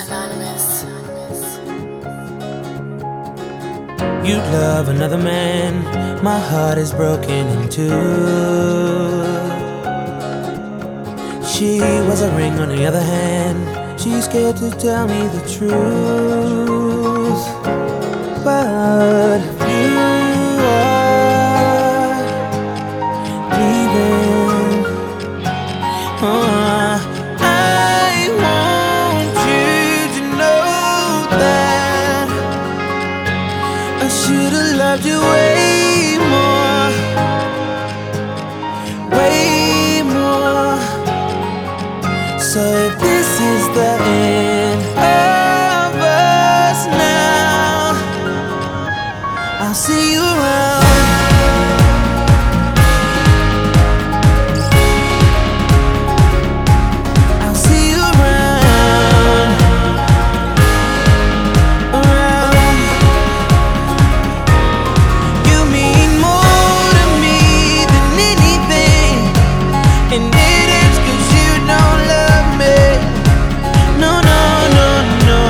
You love another man, my heart is broken in two. She was a ring on the other hand, she's scared to tell me the truth. But you are leaving. I want you to know that I should've loved you way more, way more. So if this is the end of us now, I'll see you around. I'll see you around, around. You mean more to me than anything, and it is 'cause you don't love me. No, no, no, no.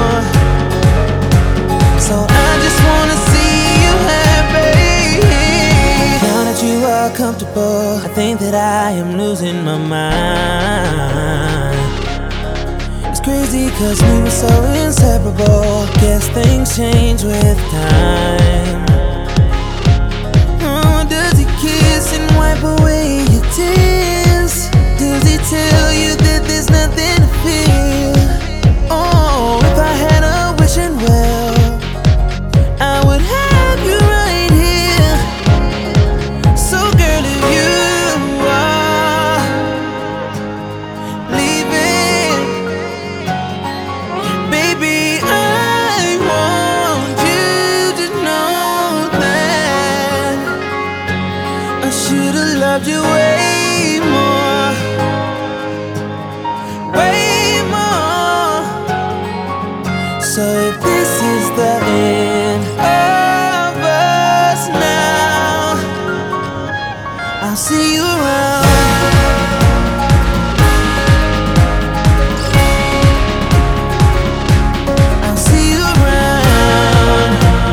So I just wanna see you happy. Now that you are comfortable, I think that I am losing my mind. It's crazy 'cause we were so inseparable. Guess things change with time. Oh, does he kiss and wipe away your tears? Does he tell you that there's nothing to fear? Oh, if I had a wishing well, I would have you right here. So girl, if you are leaving, baby, I want you to know that I should've loved you way more, way more. So if this is the end of us now, I'll see you around. I'll see you around,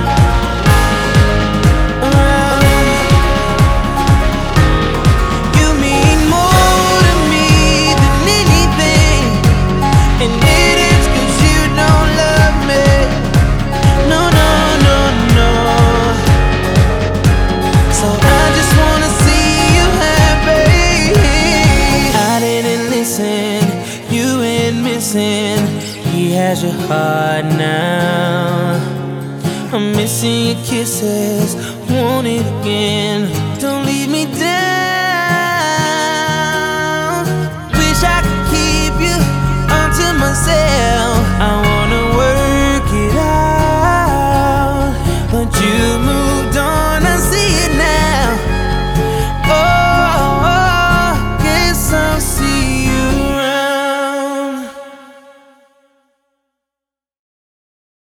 around. You mean more to me than anything, and it is 'cause you don't love me. No, no, no, no. So I just wanna see you happy. I didn't listen, you ain't missing. He has your heart now. I'm missing your kisses, want it again. Don't leave me down.